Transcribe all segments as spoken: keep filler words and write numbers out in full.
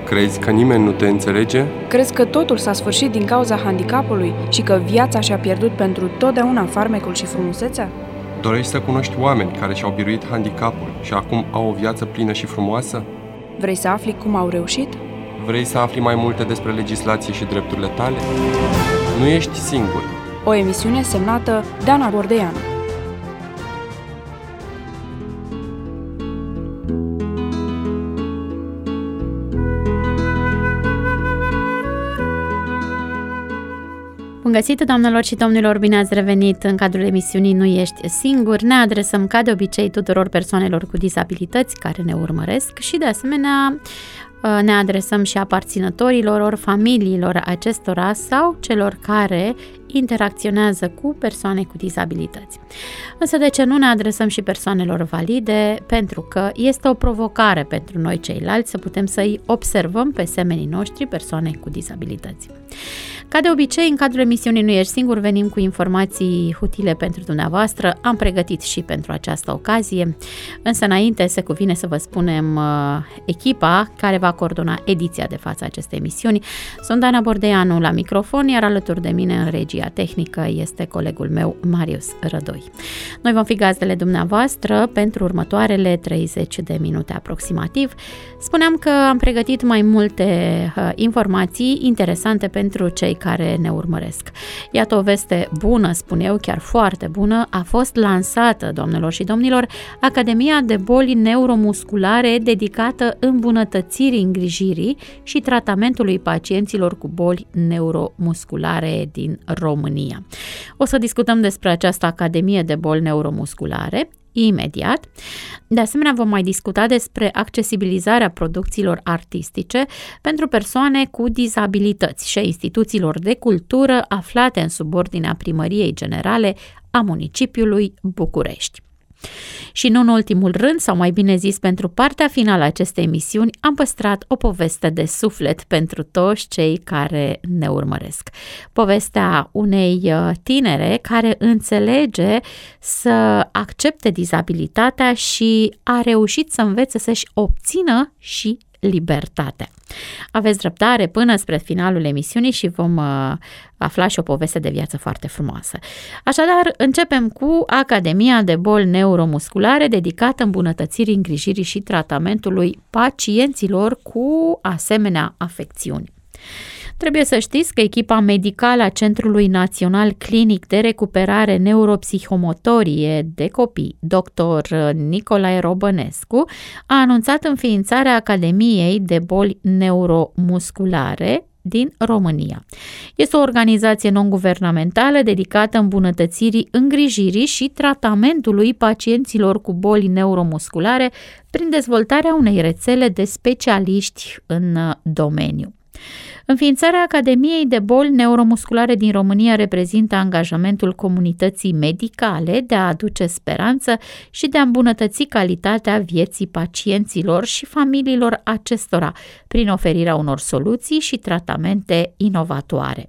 Crezi că nimeni nu te înțelege? Crezi că totul s-a sfârșit din cauza handicapului și că viața și-a pierdut pentru totdeauna farmecul și frumusețea? Dorești să cunoști oameni care și-au biruit handicapul și acum au o viață plină și frumoasă? Vrei să afli cum au reușit? Vrei să afli mai multe despre legislație și drepturile tale? Nu ești singur. O emisiune semnată Dana Bordeanu. Bun găsit, doamnelor și domnilor, bine ați revenit în cadrul emisiunii Nu ești singur. Ne adresăm ca de obicei tuturor persoanelor cu dizabilități care ne urmăresc și de asemenea ne adresăm și aparținătorilor ori familiilor acestora sau celor care interacționează cu persoane cu dizabilități. Însă de ce nu ne adresăm și persoanelor valide? Pentru că este o provocare pentru noi ceilalți să putem să-i observăm pe semenii noștri, persoane cu dizabilități. Ca de obicei, în cadrul emisiunii Nu ești singur, venim cu informații utile pentru dumneavoastră. Am pregătit și pentru această ocazie, însă înainte se cuvine să vă spunem uh, echipa care va coordona ediția de față acestei emisiuni. Sunt Dana Bordeanu la microfon, iar alături de mine în regia tehnică este colegul meu Marius Rădoi. Noi vom fi gazdele dumneavoastră pentru următoarele treizeci de minute aproximativ. Spuneam că am pregătit mai multe uh, informații interesante pentru cei care ne urmăresc. Iată o veste bună, spun eu, chiar foarte bună. A fost lansată, doamnelor și domnilor, Academia de Boli Neuromusculare dedicată îmbunătățirii îngrijirii și tratamentului pacienților cu boli neuromusculare din România. O să discutăm despre această Academie de Boli Neuromusculare imediat. De asemenea, vom mai discuta despre accesibilizarea producțiilor artistice pentru persoane cu dizabilități și a instituțiilor de cultură aflate în subordinea Primăriei Generale a municipiului București. Și nu în ultimul rând, sau mai bine zis, pentru partea finală a acestei emisiuni, am păstrat o poveste de suflet pentru toți cei care ne urmăresc. Povestea unei tinere care înțelege să accepte dizabilitatea și a reușit să învețe să-și obțină și libertatea. Aveți răbdare până spre finalul emisiunii și vom uh, afla și o poveste de viață foarte frumoasă. Așadar, începem cu Academia de Boli Neuromusculare dedicată îmbunătățirii îngrijirii și tratamentului pacienților cu asemenea afecțiuni. Trebuie să știți că echipa medicală a Centrului Național Clinic de Recuperare Neuropsihomotorie de Copii, doctor Nicolae Robănescu, a anunțat înființarea Academiei de Boli Neuromusculare din România. Este o organizație non-guvernamentală dedicată îmbunătățirii îngrijirii și tratamentului pacienților cu boli neuromusculare prin dezvoltarea unei rețele de specialiști în domeniu. Înființarea Academiei de Boli Neuromusculare din România reprezintă angajamentul comunității medicale de a aduce speranță și de a îmbunătăți calitatea vieții pacienților și familiilor acestora prin oferirea unor soluții și tratamente inovatoare.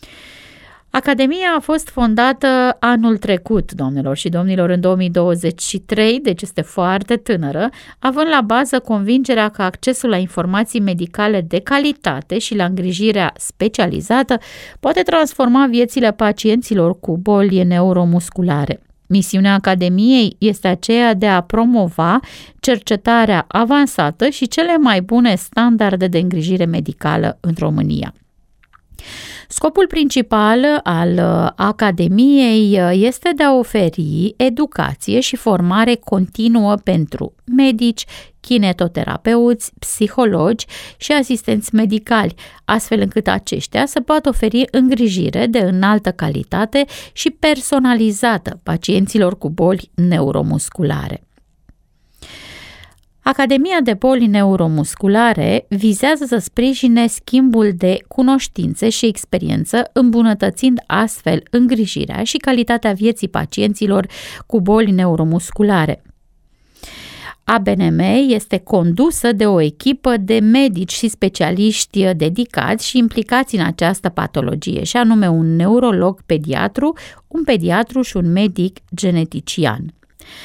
Academia a fost fondată anul trecut, doamnelor și domnilor, în două mii douăzeci și trei, deci este foarte tânără, având la bază convingerea că accesul la informații medicale de calitate și la îngrijirea specializată poate transforma viețile pacienților cu boli neuromusculare. Misiunea Academiei este aceea de a promova cercetarea avansată și cele mai bune standarde de îngrijire medicală în România. Scopul principal al Academiei este de a oferi educație și formare continuă pentru medici, kinetoterapeuți, psihologi și asistenți medicali, astfel încât aceștia să poată oferi îngrijire de înaltă calitate și personalizată pacienților cu boli neuromusculare. Academia de Boli Neuromusculare vizează să sprijine schimbul de cunoștințe și experiență, îmbunătățind astfel îngrijirea și calitatea vieții pacienților cu boli neuromusculare. A B N M este condusă de o echipă de medici și specialiști dedicați și implicați în această patologie, și anume un neurolog pediatru, un pediatru și un medic genetician.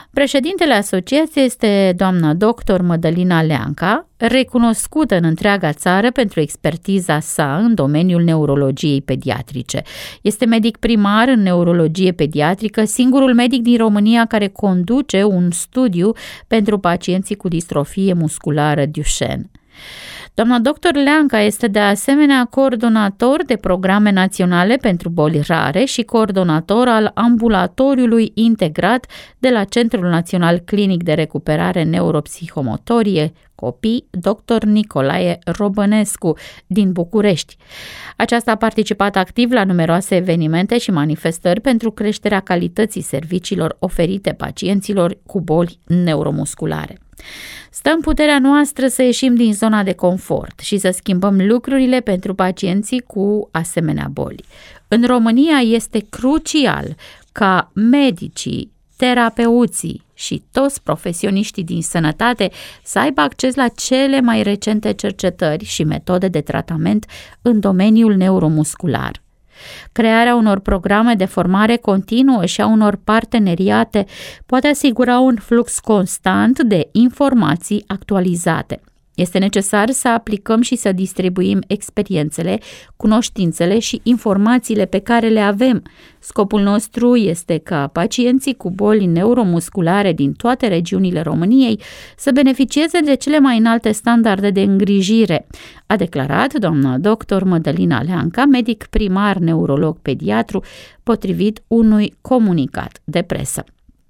Președintele asociației este doamna doctor Mădălina Leanca, recunoscută în întreaga țară pentru expertiza sa în domeniul neurologiei pediatrice. Este medic primar în neurologie pediatrică, singurul medic din România care conduce un studiu pentru pacienții cu distrofie musculară Duchenne. Doamna doctor Leanca este de asemenea coordonator de programe naționale pentru boli rare și coordonator al ambulatoriului integrat de la Centrul Național Clinic de Recuperare Neuropsihomotorie Copii, doctor Nicolae Robănescu, din București. Aceasta a participat activ la numeroase evenimente și manifestări pentru creșterea calității serviciilor oferite pacienților cu boli neuromusculare. Stă în puterea noastră să ieșim din zona de confort și să schimbăm lucrurile pentru pacienții cu asemenea boli. În România este crucial ca medicii, terapeuții și toți profesioniștii din sănătate să aibă acces la cele mai recente cercetări și metode de tratament în domeniul neuromuscular. Crearea unor programe de formare continuă și a unor parteneriate poate asigura un flux constant de informații actualizate. Este necesar să aplicăm și să distribuim experiențele, cunoștințele și informațiile pe care le avem. Scopul nostru este ca pacienții cu boli neuromusculare din toate regiunile României să beneficieze de cele mai înalte standarde de îngrijire, a declarat doamna doctor Mădălina Leanca, medic primar neurolog pediatru, potrivit unui comunicat de presă.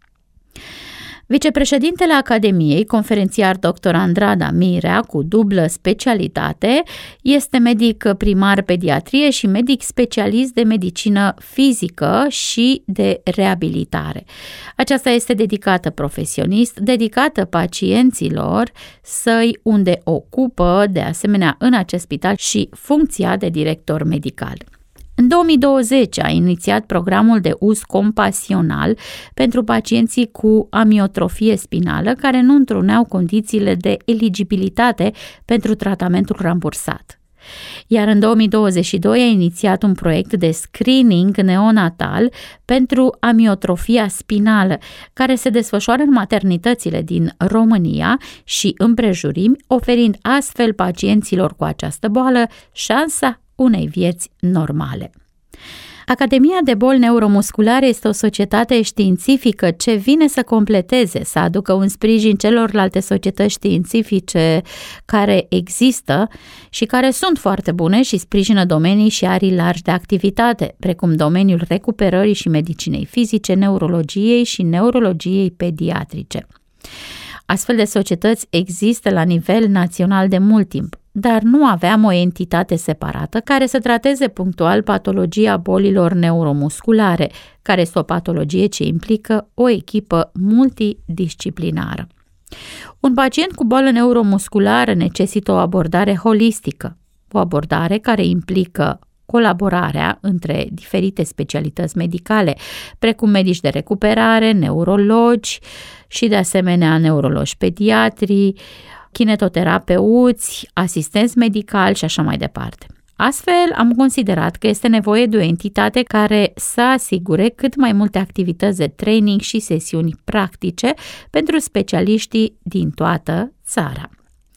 Vicepreședintele Academiei, conferențiar doctor Andrada Mirea, cu dublă specialitate, este medic primar pediatrie și medic specialist de medicină fizică și de reabilitare. Aceasta este dedicată profesionist, dedicată pacienților săi, unde ocupă de asemenea în acest spital și funcția de director medical. În două mii douăzeci a inițiat programul de uz compasional pentru pacienții cu amiotrofie spinală care nu întruneau condițiile de eligibilitate pentru tratamentul rambursat. Iar în două mii douăzeci și doi a inițiat un proiect de screening neonatal pentru amiotrofia spinală, care se desfășoară în maternitățile din România și împrejurimi, oferind astfel pacienților cu această boală șansa unei vieți normale. Academia de Boli Neuromusculare este o societate științifică ce vine să completeze, să aducă un sprijin celorlalte societăți științifice care există și care sunt foarte bune și sprijină domenii și arii largi de activitate, precum domeniul recuperării și medicinei fizice, neurologiei și neurologiei pediatrice. Astfel de societăți există la nivel național de mult timp, dar nu aveam o entitate separată care să trateze punctual patologia bolilor neuromusculare, care este o patologie ce implică o echipă multidisciplinară. Un pacient cu boală neuromusculară necesită o abordare holistică, o abordare care implică colaborarea între diferite specialități medicale, precum medici de recuperare, neurologi și de asemenea neurologi pediatri, kinetoterapeuți, asistenți medicali și așa mai departe. Astfel, am considerat că este nevoie de o entitate care să asigure cât mai multe activități de training și sesiuni practice pentru specialiștii din toată țara.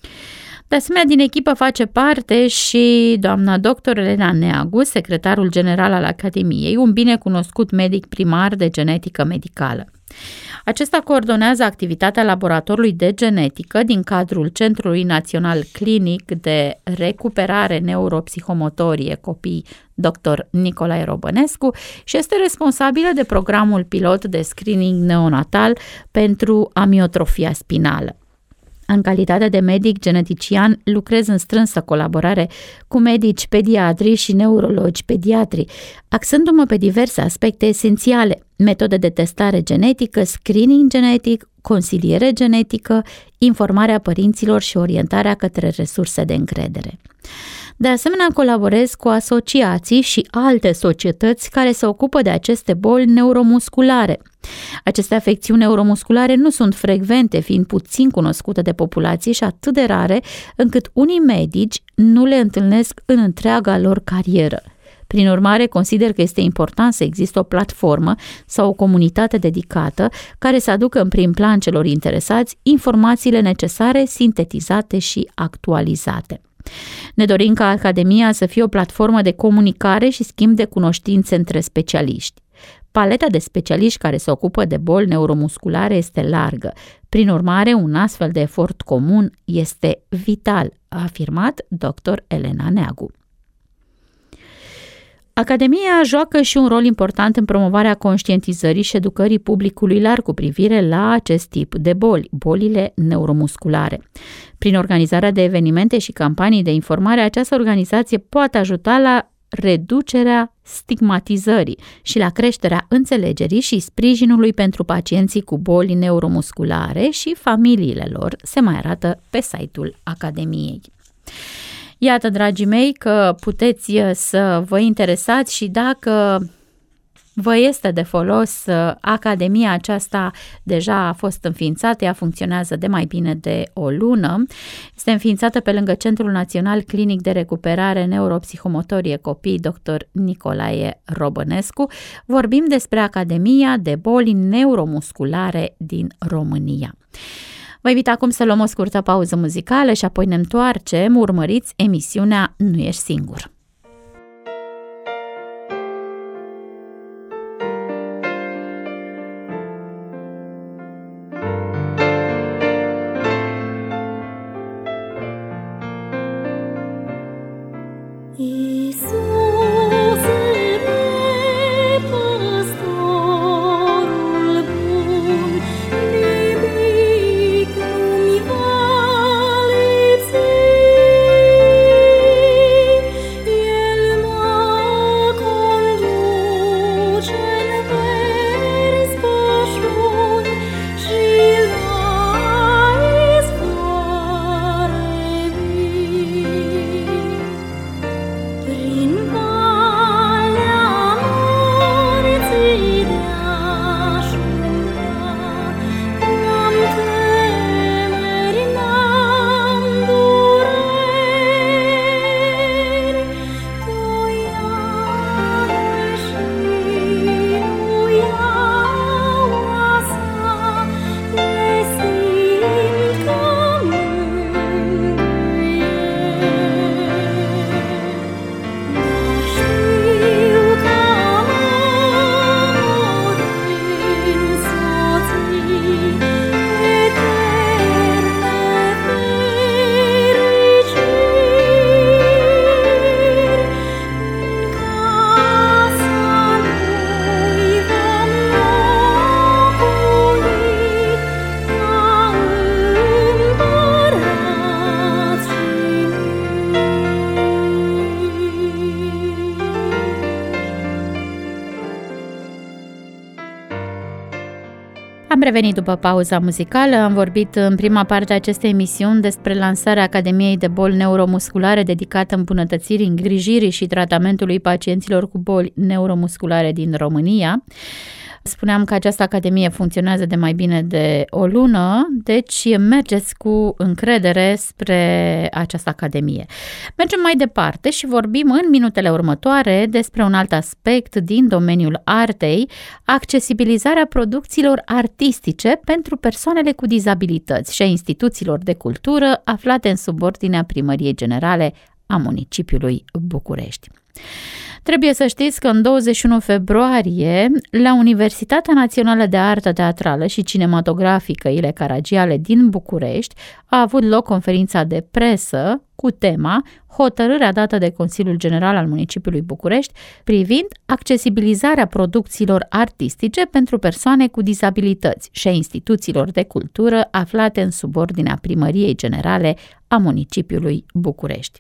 De asemenea, din echipă face parte și doamna doctor Elena Neagu, secretarul general al Academiei, un binecunoscut medic primar de genetică medicală. Acesta coordonează activitatea laboratorului de genetică din cadrul Centrului Național Clinic de Recuperare Neuropsihomotorie Copii, doctor Nicolae Robănescu, și este responsabilă de programul pilot de screening neonatal pentru amiotrofia spinală. În calitate de medic genetician, lucrez în strânsă colaborare cu medici pediatri și neurologi pediatri, axându-mă pe diverse aspecte esențiale: metode de testare genetică, screening genetic, consiliere genetică, informarea părinților și orientarea către resurse de încredere. De asemenea, colaborez cu asociații și alte societăți care se ocupă de aceste boli neuromusculare. Aceste afecțiuni neuromusculare nu sunt frecvente, fiind puțin cunoscute de populație și atât de rare, încât unii medici nu le întâlnesc în întreaga lor carieră. Prin urmare, consider că este important să existe o platformă sau o comunitate dedicată care să aducă în prim plan celor interesați informațiile necesare, sintetizate și actualizate. Ne dorim ca Academia să fie o platformă de comunicare și schimb de cunoștințe între specialiști. Paleta de specialiști care se ocupă de boli neuromusculare este largă. Prin urmare, un astfel de efort comun este vital, a afirmat doctor Elena Neagu. Academia joacă și un rol important în promovarea conștientizării și educării publicului larg cu privire la acest tip de boli, bolile neuromusculare. Prin organizarea de evenimente și campanii de informare, această organizație poate ajuta la reducerea stigmatizării și la creșterea înțelegerii și sprijinului pentru pacienții cu boli neuromusculare și familiile lor, se mai arată pe site-ul Academiei. Iată, dragii mei, că puteți să vă interesați și dacă vă este de folos, Academia aceasta deja a fost înființată, ea funcționează de mai bine de o lună. Este înființată pe lângă Centrul Național Clinic de Recuperare Neuropsihomotorie Copii, doctor Nicolae Robănescu. Vorbim despre Academia de Boli Neuromusculare din România. Vă invit acum să luăm o scurtă pauză muzicală și apoi ne întoarcem. Urmăriți emisiunea Nu ești singur. Am revenit după pauza muzicală, am vorbit în prima parte a acestei emisiuni despre lansarea Academiei de Boli Neuromusculare dedicată îmbunătățirii, îngrijirii și tratamentului pacienților cu boli neuromusculare din România. Spuneam că această academie funcționează de mai bine de o lună, deci mergeți cu încredere spre această academie. Mergem mai departe și vorbim în minutele următoare despre un alt aspect din domeniul artei, accesibilizarea producțiilor artistice pentru persoanele cu dizabilități și a instituțiilor de cultură aflate în subordinea Primăriei Generale a municipiului București. Trebuie să știți că în douăzeci și unu februarie, la Universitatea Națională de Artă Teatrală și Cinematografică Ile Caragiale din București a avut loc conferința de presă cu tema Hotărârea dată de Consiliul General al municipiului București privind accesibilizarea producțiilor artistice pentru persoane cu dizabilități și a instituțiilor de cultură aflate în subordinea Primăriei Generale a municipiului București.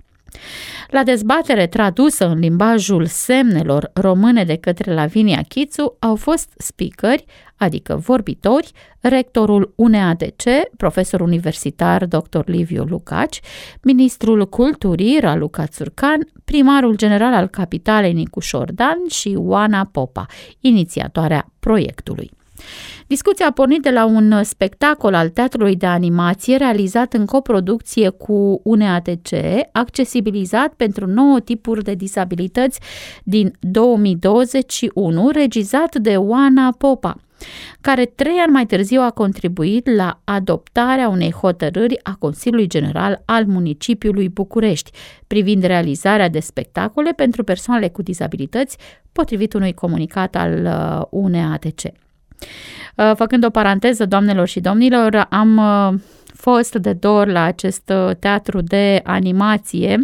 La dezbatere tradusă în limbajul semnelor române de către Lavinia Chițu au fost speakeri, adică vorbitori, rectorul U N A D C, profesor universitar doctor Liviu Lucaci, ministrul culturii Raluca Țurcan, primarul general al capitalei Nicu Șordan și Oana Popa, inițiatoarea proiectului. Discuția a pornit de la un spectacol al Teatrului de Animație realizat în coproducție cu U N A T C, accesibilizat pentru nouă tipuri de disabilități din două mii douăzeci și unu, regizat de Oana Popa, care trei ani mai târziu a contribuit la adoptarea unei hotărâri a Consiliului General al Municipiului București privind realizarea de spectacole pentru persoanele cu dizabilități, potrivit unui comunicat al U N A T C. Făcând o paranteză, doamnelor și domnilor, am fost de două ori la acest teatru de animație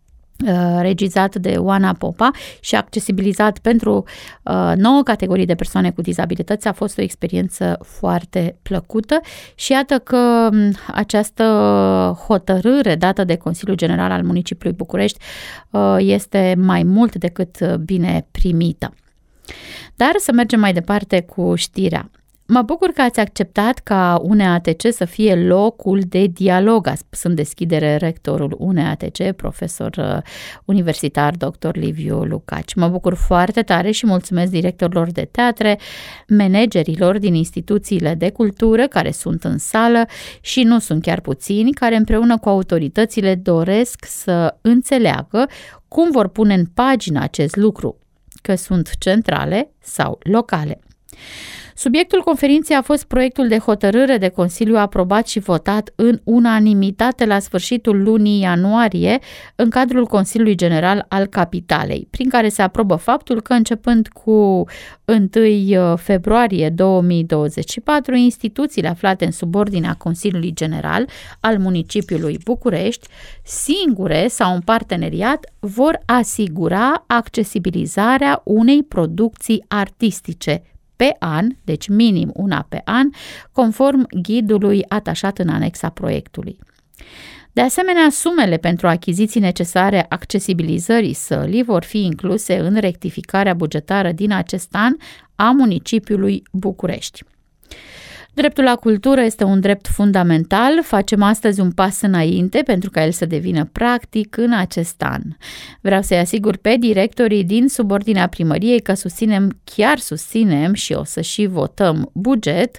regizat de Oana Popa și accesibilizat pentru uh, nouă categorii de persoane cu dizabilități. A fost o experiență foarte plăcută și iată că această hotărâre dată de Consiliul General al Municipiului București uh, este mai mult decât bine primită. Dar să mergem mai departe cu știrea. Mă bucur că ați acceptat ca U N A T C să fie locul de dialog, a spus în deschidere rectorul U N A T C, profesor universitar doctor Liviu Lucaci. Mă bucur foarte tare și mulțumesc directorilor de teatre, managerilor din instituțiile de cultură care sunt în sală și nu sunt chiar puțini, care împreună cu autoritățile doresc să înțeleagă cum vor pune în pagină acest lucru, că sunt centrale sau locale. Subiectul conferinței a fost proiectul de hotărâre de Consiliu aprobat și votat în unanimitate la sfârșitul lunii ianuarie în cadrul Consiliului General al Capitalei, prin care se aprobă faptul că începând cu întâi februarie două mii douăzeci și patru, instituțiile aflate în subordinea Consiliului General al Municipiului București, singure sau în parteneriat, vor asigura accesibilizarea unei producții artistice pe an, deci minim una pe an, conform ghidului atașat în anexa proiectului. De asemenea, sumele pentru achiziții necesare accesibilizării sălii vor fi incluse în rectificarea bugetară din acest an a municipiului București. Dreptul la cultură este un drept fundamental, facem astăzi un pas înainte pentru ca el să devină practic în acest an. Vreau să-i asigur pe directorii din subordinea primăriei că susținem, chiar susținem și o să și votăm buget,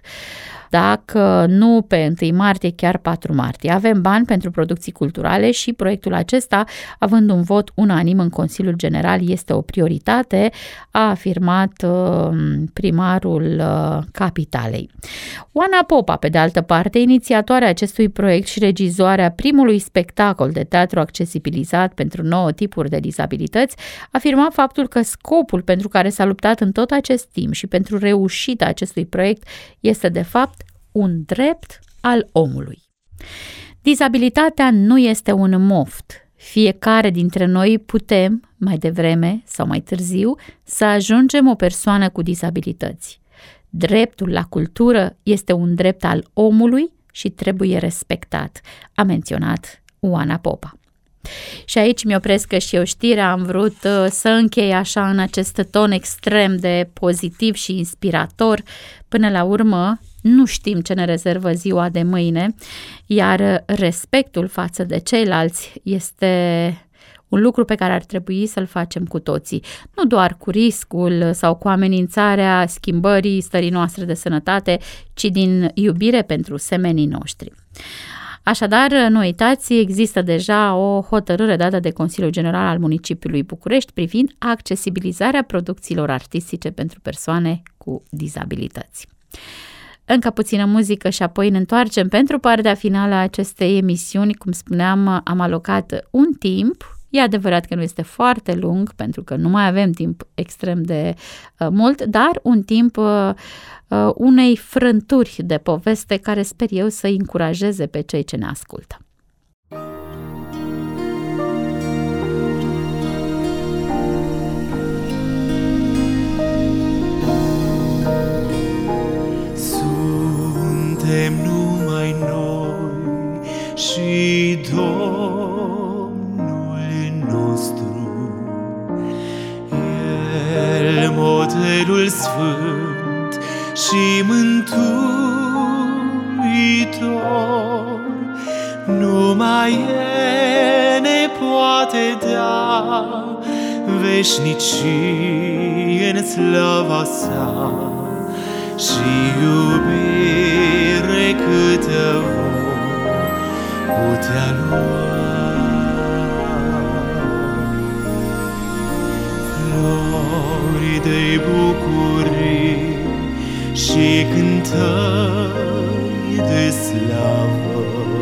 dacă nu pe întâi martie, chiar patru martie. Avem bani pentru producții culturale și proiectul acesta, având un vot unanim în Consiliul General, este o prioritate, a afirmat primarul Capitalei. Oana Popa, pe de altă parte, inițiatoarea acestui proiect și regizoarea primului spectacol de teatru accesibilizat pentru nouă tipuri de dizabilități, afirma faptul că scopul pentru care s-a luptat în tot acest timp și pentru reușita acestui proiect este de fapt un drept al omului. Dizabilitatea nu este un moft. Fiecare dintre noi putem, mai devreme sau mai târziu, să ajungem o persoană cu dizabilități. Dreptul la cultură este un drept al omului și trebuie respectat, a menționat Oana Popa. Și aici mi-opresc că și eu știrea, am vrut să închei așa în acest ton extrem de pozitiv și inspirator. Până la urmă, nu știm ce ne rezervă ziua de mâine, iar respectul față de ceilalți este un lucru pe care ar trebui să-l facem cu toții, nu doar cu riscul sau cu amenințarea schimbării stării noastre de sănătate, ci din iubire pentru semenii noștri. Așadar, nu uitați, există deja o hotărâre dată de Consiliul General al Municipiului București privind accesibilizarea producțiilor artistice pentru persoane cu dizabilități. Încă puțină muzică și apoi ne întoarcem pentru partea finală a acestei emisiuni. Cum spuneam, am alocat un timp. E adevărat că nu este foarte lung, pentru că nu mai avem timp extrem de uh, mult, dar un timp uh, uh, unei frânturi de poveste care sper eu să încurajeze pe cei ce ne ascultă. Suntem numai noi și Domnul nostru, El, modelul sfânt și mântuitor, numai El ne poate da veșnicii în slava sa, și iubire câtă vom putea lua. Flori de bucurii și cântări de slavă,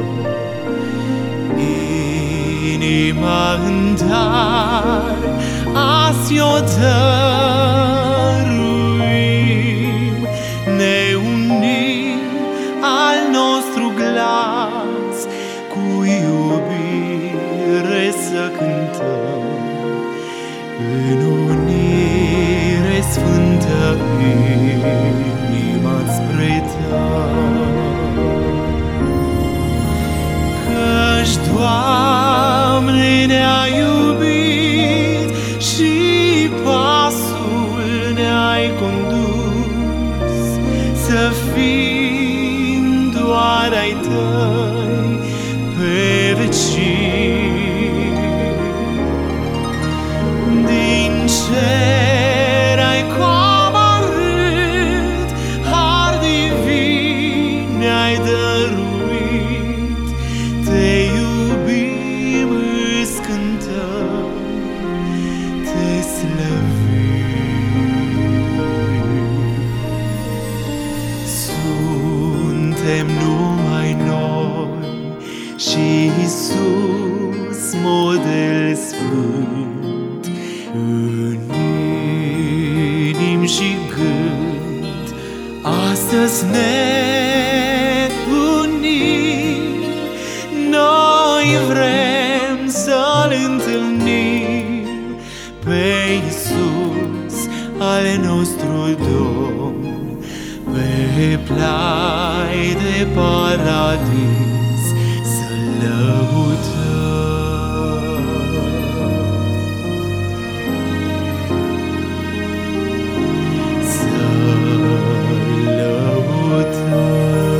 inima în dar azi o dăruim, ne unim al nostru glas, cu iubire să cântăm, în unire sfântă inima-ți predăm. Căci Doamne ne-ai iubit și pasul ne-ai condus, să fim doar ai tăi pe vecii. Din cer ai coborât, har divin ne-ai dăruit, te iubim, îți cântăm, te slăvim. Suntem numai noi și Iisus, model sfânt, în inim și gând. Astăzi ne unim, noi vrem să-L întâlnim pe Iisus, al nostru Domn, pe plai de paradis să-L lăudăm. Să-L lăudăm.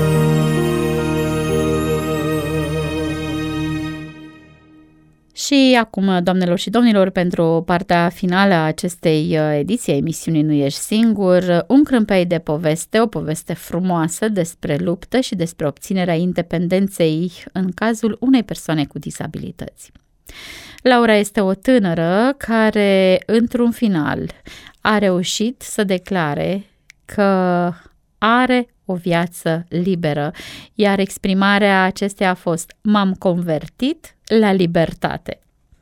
Și acum, doamnelor și domnilor, pentru partea finală a acestei ediții a emisiunii Nu ești singur, un crâmpei de poveste, o poveste frumoasă despre luptă și despre obținerea independenței în cazul unei persoane cu dizabilități. Laura este o tânără care, într-un final, a reușit să declare că are o viață liberă, iar exprimarea acesteia a fost: m-am convertit la libertate.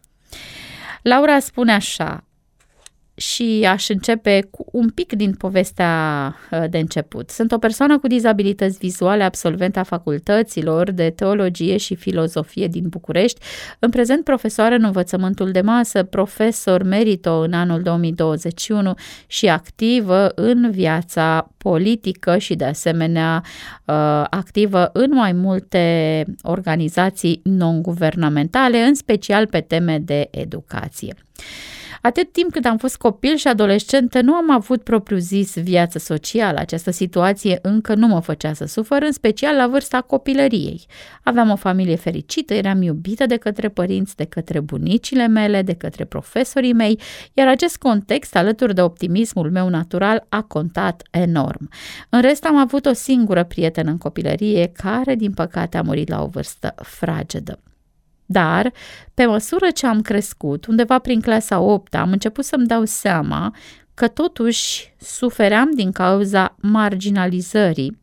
Laura spune așa, și aș începe cu un pic din povestea de început. Sunt o persoană cu dizabilități vizuale, absolventă a facultăților de teologie și filozofie din București, în prezent profesoară în învățământul de masă, profesor merito în anul două mii douăzeci și unu și activă în viața politică și de asemenea activă în mai multe organizații non-guvernamentale, în special pe teme de educație. Atât timp cât am fost copil și adolescentă, nu am avut propriu-zis viață socială. Această situație încă nu mă făcea să sufăr, în special la vârsta copilăriei. Aveam o familie fericită, eram iubită de către părinți, de către bunicile mele, de către profesorii mei, iar acest context, alături de optimismul meu natural, a contat enorm. În rest, am avut o singură prietenă în copilărie, care, din păcate, a murit la o vârstă fragedă. Dar, pe măsură ce am crescut, undeva prin clasa a opta, am început să-mi dau seama că totuși sufeream din cauza marginalizării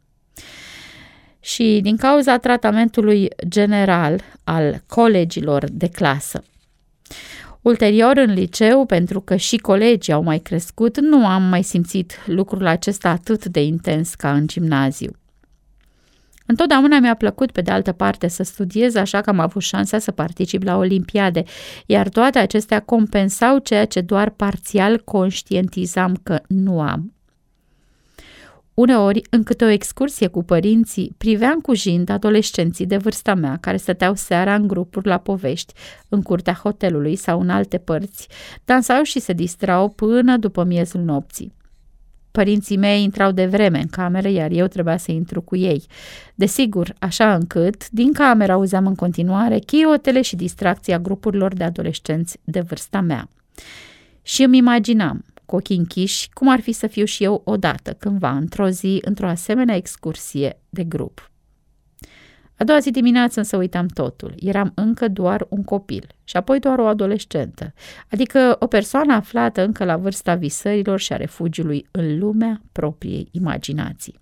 și din cauza tratamentului general al colegilor de clasă. Ulterior, în liceu, pentru că și colegii au mai crescut, nu am mai simțit lucrul acesta atât de intens ca în gimnaziu. Întotdeauna mi-a plăcut, pe de altă parte, să studiez, așa că am avut șansa să particip la olimpiade, iar toate acestea compensau ceea ce doar parțial conștientizam că nu am. Uneori, în câte o excursie cu părinții, priveam cu jind adolescenții de vârsta mea care stăteau seara în grupuri la povești, în curtea hotelului sau în alte părți, dansau și se distrau până după miezul nopții. Părinții mei intrau de vreme în cameră, iar eu trebuia să intru cu ei. Desigur, așa încât, din cameră auzeam în continuare chiotele și distracția grupurilor de adolescenți de vârsta mea. Și îmi imaginam cu ochii închiși cum ar fi să fiu și eu odată, cândva, într-o zi, într-o asemenea excursie de grup. A doua zi dimineață însă uitam totul. Eram încă doar un copil și apoi doar o adolescentă, adică o persoană aflată încă la vârsta visărilor și a refugiului în lumea propriei imaginații.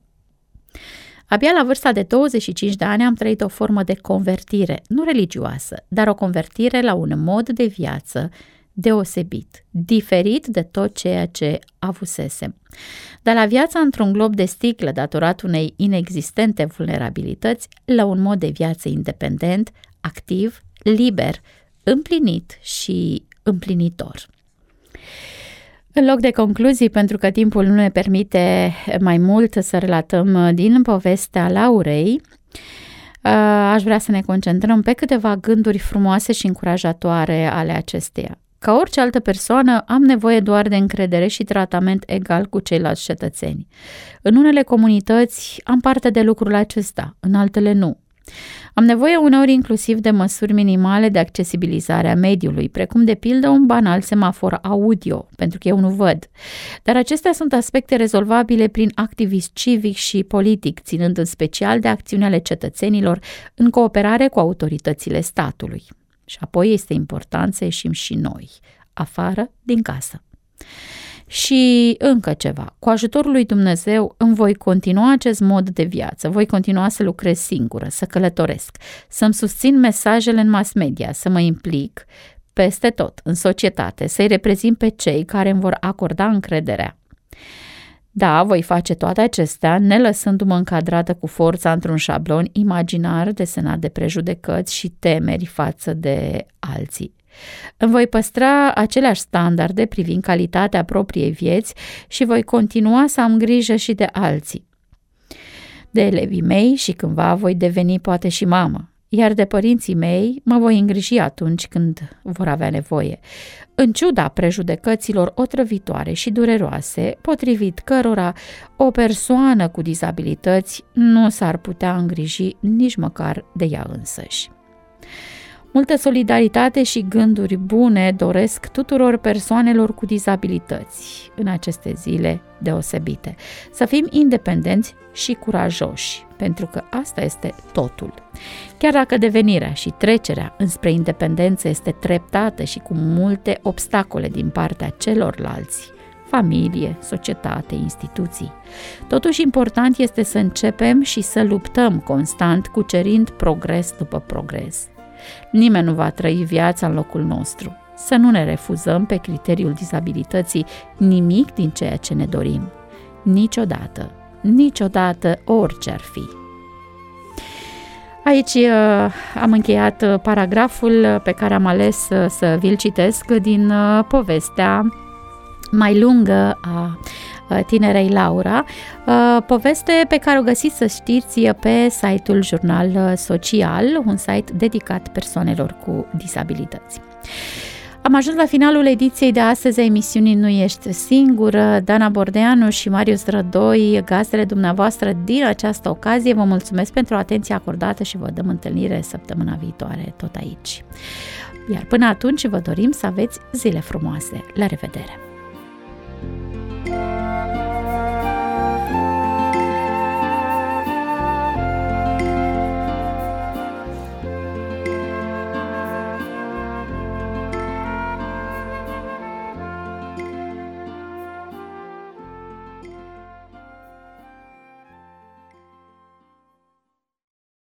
Abia la vârsta de douăzeci și cinci de ani am trăit o formă de convertire, nu religioasă, dar o convertire la un mod de viață deosebit, diferit de tot ceea ce avusesem. De la viața într-un glob de sticlă datorat unei inexistente vulnerabilități, la un mod de viață independent, activ, liber, împlinit și împlinitor. În loc de concluzii, pentru că timpul nu ne permite mai mult să relatăm din povestea Laurei, aș vrea să ne concentrăm pe câteva gânduri frumoase și încurajatoare ale acesteia. Ca orice altă persoană, am nevoie doar de încredere și tratament egal cu ceilalți cetățeni. În unele comunități am parte de lucrul acesta, în altele nu. Am nevoie uneori inclusiv de măsuri minimale de accesibilizare a mediului, precum de pildă un banal semafor audio, pentru că eu nu văd. Dar acestea sunt aspecte rezolvabile prin activism civic și politic, ținând în special de acțiunile cetățenilor în cooperare cu autoritățile statului. Și apoi este important să ieșim și noi, afară din casă. Și încă ceva, cu ajutorul lui Dumnezeu îmi voi continua acest mod de viață, voi continua să lucrez singură, să călătoresc, să-mi susțin mesajele în mass media, să mă implic peste tot, în societate, să-i reprezint pe cei care îmi vor acorda încrederea. Da, voi face toate acestea, ne lăsându-mă încadrată cu forța într-un șablon imaginar desenat de prejudecăți și temeri față de alții. Îmi voi păstra aceleași standarde privind calitatea propriei vieți și voi continua să am grijă și de alții. De elevii mei și cândva voi deveni poate și mamă, iar de părinții mei mă voi îngriji atunci când vor avea nevoie. În ciuda prejudecăților otrăvitoare și dureroase, potrivit cărora o persoană cu dizabilități nu s-ar putea îngriji nici măcar de ea însăși. Multă solidaritate și gânduri bune doresc tuturor persoanelor cu dizabilități în aceste zile deosebite. Să fim independenți și curajoși, pentru că asta este totul. Chiar dacă devenirea și trecerea înspre independență este treptată și cu multe obstacole din partea celorlalți, familie, societate, instituții. Totuși important este să începem și să luptăm constant, cucerind progres după progres. Nimeni nu va trăi viața în locul nostru. Să nu ne refuzăm pe criteriul dizabilității nimic din ceea ce ne dorim. Niciodată, niciodată, orice ar fi. Aici uh, am încheiat uh, paragraful pe care am ales uh, să vi-l citesc din uh, povestea mai lungă a tinerei Laura, poveste pe care o găsiți, să știți, pe site-ul Jurnal Social, un site dedicat persoanelor cu disabilități. Am ajuns la finalul ediției de astăzi a emisiunii Nu ești singură. Dana Bordeanu și Marius Rădoi, gazdele dumneavoastră din această ocazie, vă mulțumesc pentru atenția acordată și vă dăm întâlnire săptămâna viitoare tot aici. Iar până atunci vă dorim să aveți zile frumoase. La revedere!